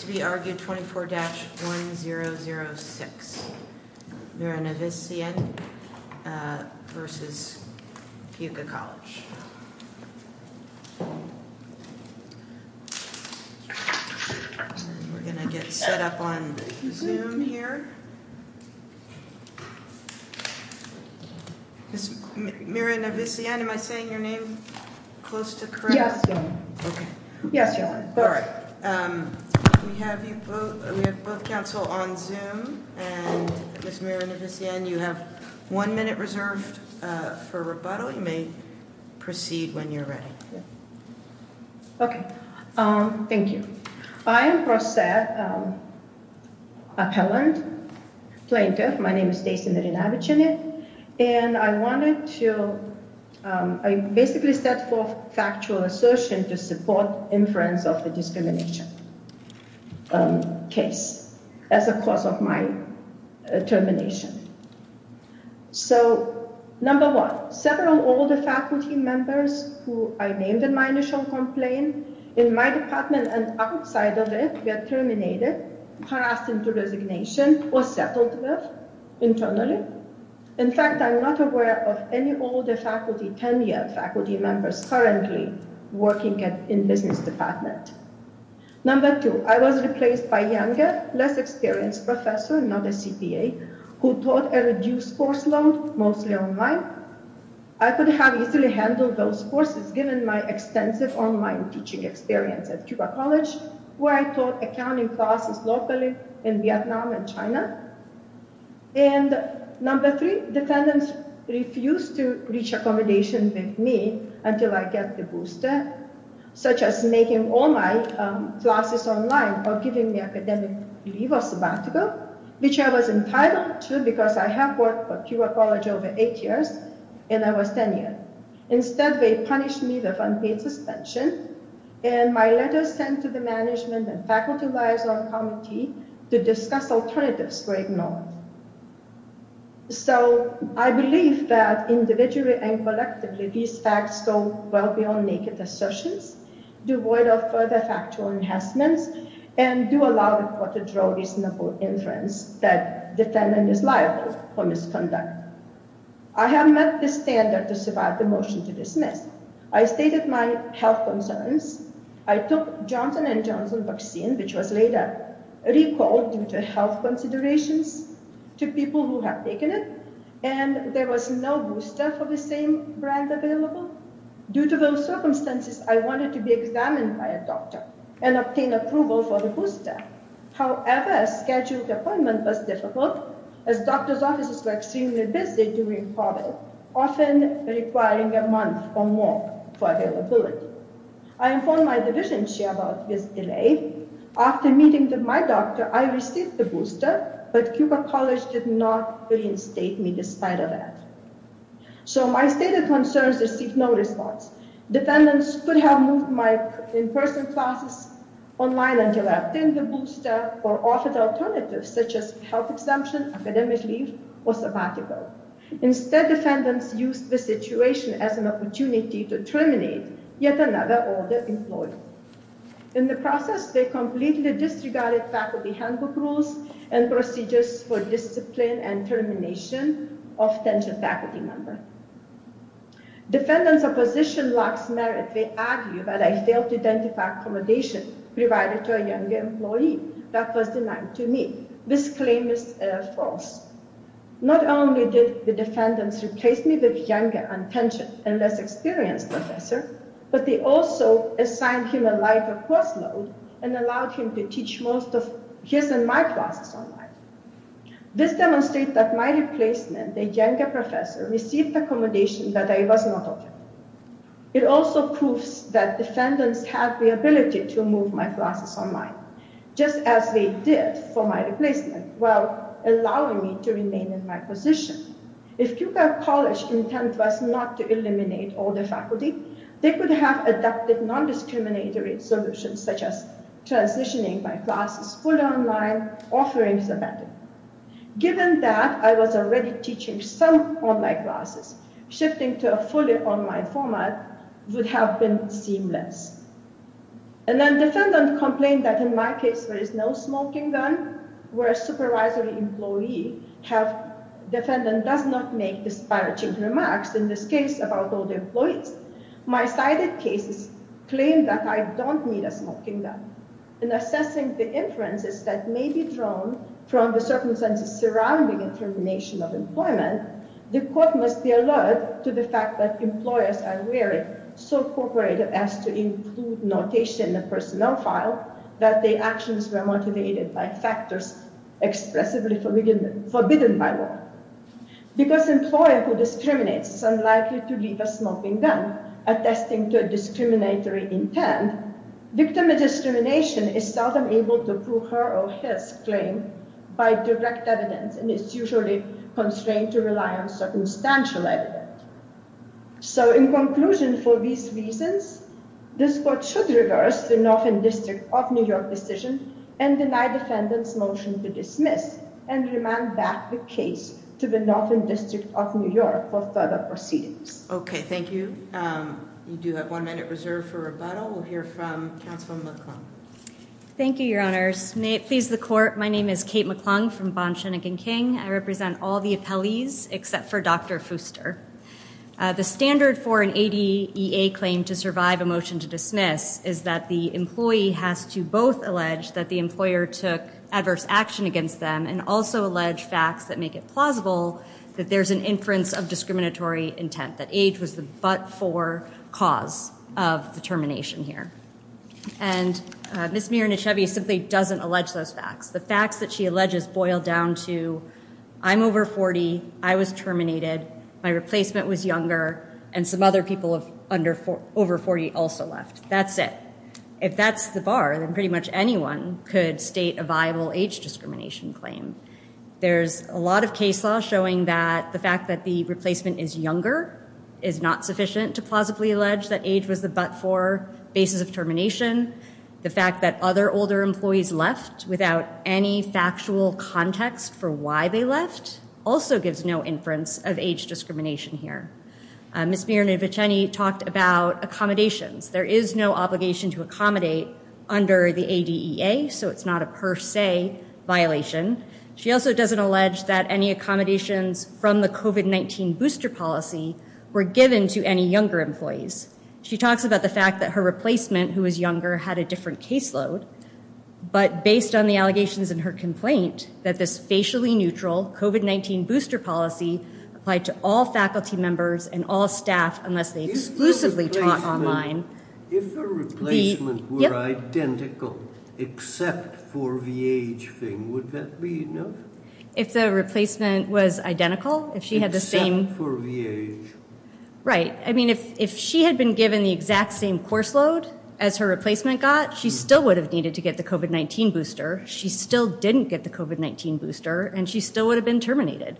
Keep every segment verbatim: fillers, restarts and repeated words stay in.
to be argued twenty-four dash one zero zero six. Mira Navician uh, versus Keuka College. And we're going to get set up on Zoom here. Miz Mira Navician, am I saying your name close to correct? Yes, Your Honor. Okay. Yes, Your Honor. All right. Um, we have you both. We have both counsel on Zoom, and Miz Mira Navician, you have one minute reserved uh, for rebuttal. You may proceed when you're ready. Okay. Um, thank you. I am pro se um, appellant, plaintiff. My name is Stacy Mira Navician, and I wanted to. Um, I basically set forth factual assertion to support inference of the discrimination um, case as a cause of my uh, termination. So, number one, several older faculty members who I named in my initial complaint in my department and outside of it were terminated, harassed into resignation, or settled with internally. In fact, I'm not aware of any older faculty, tenured faculty members currently working at, in business department. Number two, I was replaced by younger, less experienced professor, not a C P A, who taught a reduced course load, mostly online. I could have easily handled those courses given my extensive online teaching experience at Keuka College, where I taught accounting classes locally in Vietnam and China. And number three, defendants refused to reach accommodation with me until I get the booster, such as making all my um, classes online or giving me academic leave or sabbatical, which I was entitled to because I have worked for Keuka College over eight years and I was tenured. Instead, they punished me with unpaid suspension, and my letters sent to the management and faculty liaison committee to discuss alternatives were ignored. So I believe that individually and collectively, these facts go well beyond naked assertions, devoid of further factual enhancements, and do allow the court to draw reasonable inference that defendant is liable for misconduct. I have met the standard to survive the motion to dismiss. I stated my health concerns. I took Johnson and Johnson vaccine, which was later recalled due to health considerations to people who have taken it, and there was no booster for the same brand available. Due to those circumstances, I wanted to be examined by a doctor and obtain approval for the booster. However, a scheduled appointment was difficult as doctors' offices were extremely busy during COVID, often requiring a month or more for availability. I informed my division chair about this delay. After meeting with my doctor, I received the booster, but Keuka College did not reinstate me despite of that. So my stated concerns received no response. Defendants could have moved my in-person classes online until I obtained the booster or offered alternatives such as health exemption, academic leave, or sabbatical. Instead, defendants used the situation as an opportunity to terminate yet another older employee. In the process, they completely disregarded faculty handbook rules and procedures for discipline and termination of tenured faculty member. Defendants' opposition lacks merit. They argue that I failed to identify accommodation provided to a younger employee that was denied to me. This claim is uh, false. Not only did the defendants replace me with younger, untenured, and less experienced professor, but they also assigned him a lighter course load and allowed him to teach most of his and my classes online. This demonstrates that my replacement, a younger professor, received accommodation that I was not offered. It also proves that defendants have the ability to move my classes online, just as they did for my replacement, while allowing me to remain in my position. If Keuka College intent was not to eliminate all the faculty, they could have adopted non-discriminatory solutions such as transitioning my classes fully online, offering sabbatical. Given that I was already teaching some online classes, shifting to a fully online format would have been seamless. And then defendant complained that in my case there is no smoking gun, where a supervisory employee have defendant does not make disparaging remarks in this case about all the employees. My cited cases claim that I don't need a smoking gun. In assessing the inferences that may be drawn from the circumstances surrounding a termination of employment, the court must be alert to the fact that employers are wary, so cooperative as to include notation in the personnel file that their actions were motivated by factors expressively forbidden, forbidden by law. Because employer who discriminates is unlikely to leave a smoking gun, attesting to a discriminatory intent, victim of discrimination is seldom able to prove her or his claim by direct evidence and is usually constrained to rely on circumstantial evidence. So in conclusion, for these reasons, this court should reverse the Northern District of New York decision and deny defendant's motion to dismiss and remand back the case to the Northern District of New York for further proceedings. Okay, thank you. Um, you do have one minute reserved for rebuttal. We'll hear from Councilman McClung. Thank you, Your Honors. May it please the Court, my name is Kate McClung from Bond, Shinnick and King. I represent all the appellees except for Doctor Fuster. Uh, the standard for an A D E A claim to survive a motion to dismiss is that the employee has to both allege that the employer took adverse action against them and also allege facts that make it plausible that there's an inference of discriminatory intent, that age was the but-for cause of the termination here. And uh, Miz Miranichevi simply doesn't allege those facts. The facts that she alleges boil down to, I'm over forty, I was terminated, my replacement was younger, and some other people of under four, over forty also left. That's it. If that's the bar, then pretty much anyone could state a viable age discrimination claim. There's a lot of case law showing that the fact that the replacement is younger is not sufficient to plausibly allege that age was the but-for basis of termination. The fact that other older employees left without any factual context for why they left also gives no inference of age discrimination here. Uh, Miz Miranichevi talked about accommodations. There is no obligation to accommodate under the A D E A, so it's not a per se violation. She also doesn't allege that any accommodations from the COVID nineteen booster policy were given to any younger employees. She talks about the fact that her replacement, who was younger, had a different caseload, but based on the allegations in her complaint that this facially neutral COVID nineteen booster policy applied to all faculty members and all staff unless they exclusively taught online. If a replacement the, were yep. identical except for the age thing, would that be enough? If the replacement was identical, if she except had the same... Except for the age. Right. I mean, if, if she had been given the exact same course load as her replacement got, she still would have needed to get the COVID nineteen booster. She still didn't get the COVID nineteen booster, and she still would have been terminated.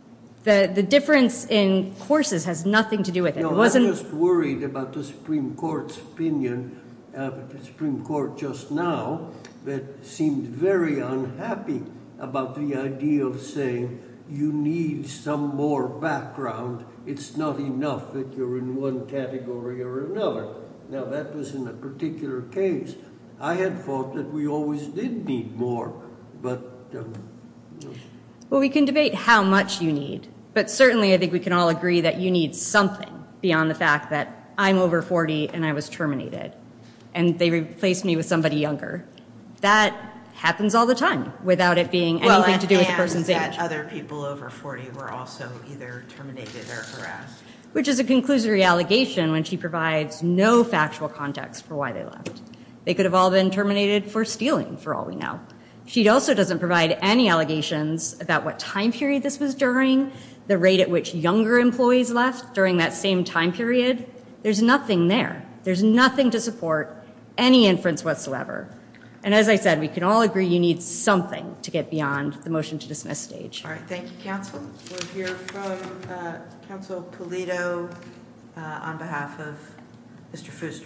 The the difference in courses has nothing to do with it. No, it wasn't, I'm just worried about the Supreme Court's opinion, uh, the Supreme Court just now, that seemed very unhappy about the idea of saying you need some more background. It's not enough that you're in one category or another. Now, that was in a particular case. I had thought that we always did need more, but... Um, you know. Well, we can debate how much you need, but certainly I think we can all agree that you need something beyond the fact that I'm over forty and I was terminated, and they replaced me with somebody younger. That happens all the time without it being anything well, and, to do with the person's and age. that other people over forty were also either terminated or harassed. Which is a conclusory allegation when she provides no factual context for why they left. They could have all been terminated for stealing, for all we know. She also doesn't provide any allegations about what time period this was during, the rate at which younger employees left during that same time period. There's nothing there. There's nothing to support any inference whatsoever. And as I said, we can all agree you need something to get beyond the motion to dismiss stage. All right, thank you, counsel. We'll hear from uh, Counsel Pulido uh, on behalf of Mister Fuster.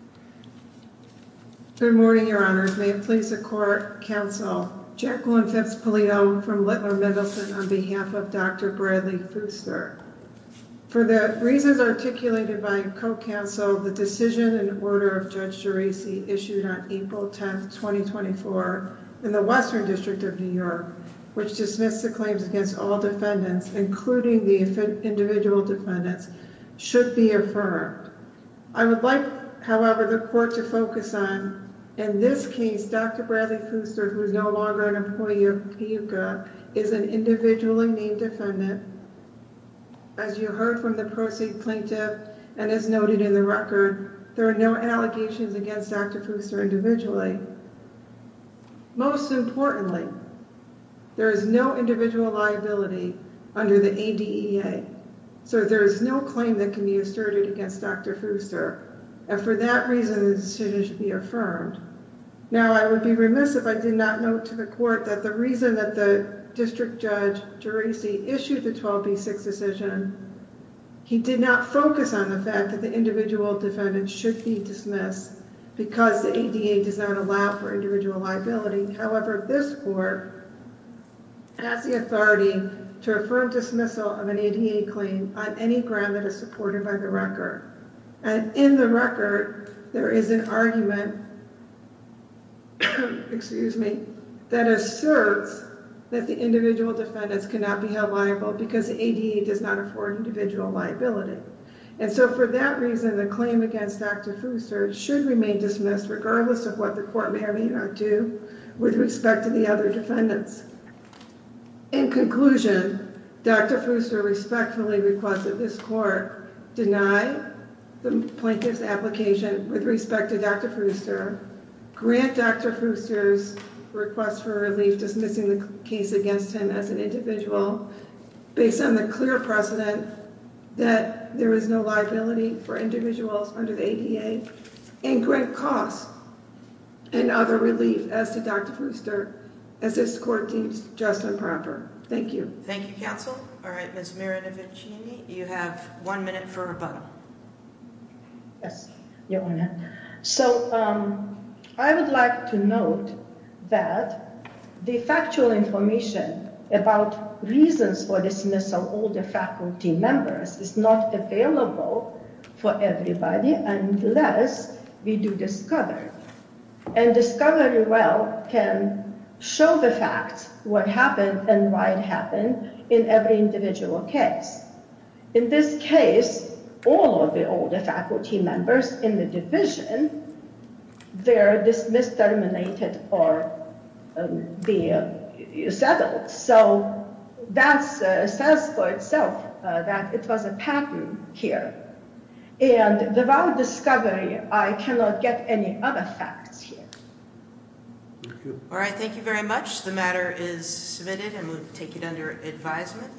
Good morning, Your Honors. May it please the Court, Counsel Jacqueline Phipps Pulido from Littler Middleton on behalf of Doctor Bradley Fuster. For the reasons articulated by co-counsel, the decision and order of Judge Geraci issued on April tenth, twenty twenty-four in the Western District of New York, which dismissed the claims against all defendants, including the individual defendants, should be affirmed. I would like, however, the court to focus on, in this case, Doctor Bradley Fuster, who is no longer an employee of PUCA, is an individually named defendant. As you heard from the pro se plaintiff and as noted in the record, there are no allegations against Doctor Fuster individually. Most importantly, there is no individual liability under the A D E A, so there is no claim that can be asserted against Doctor Fuster, and for that reason the decision should be affirmed. Now, I would be remiss if I did not note to the court that the reason that the District Judge Geraci issued the twelve B six decision, he did not focus on the fact that the individual defendants should be dismissed because the A D A does not allow for individual liability. However, this court has the authority to affirm dismissal of an A D A claim on any ground that is supported by the record. And in the record, there is an argument, excuse me, that asserts that the individual defendants cannot be held liable because the A D A does not afford individual liability. And so for that reason, the claim against Doctor Fuster should remain dismissed regardless of what the court may or may not do with respect to the other defendants. In conclusion, Doctor Fuster respectfully requests that this court deny the plaintiff's application with respect to Doctor Fuster, grant Doctor Fuster's request for relief dismissing the case against him as an individual based on the clear precedent that there is no liability for individuals under the A D A, and grant costs and other relief as to Doctor Fuster as this court deems just and proper. Thank you. Thank you, counsel. All right, Miz Miranavicini, you have one minute for rebuttal. Yes, Your Honor. So um, I would like to note that the factual information about reasons for dismissal of older faculty members is not available for everybody unless we do discovery. And discovery, well, can show the facts, what happened and why it happened in every individual case. In this case, all of the older faculty members in the division, they're dismissed, terminated, or um, be uh, settled. So that uh, says for itself uh, that it was a pattern here. And without discovery, I cannot get any other facts here. All right, thank you very much. The matter is submitted and we'll take it under advisement.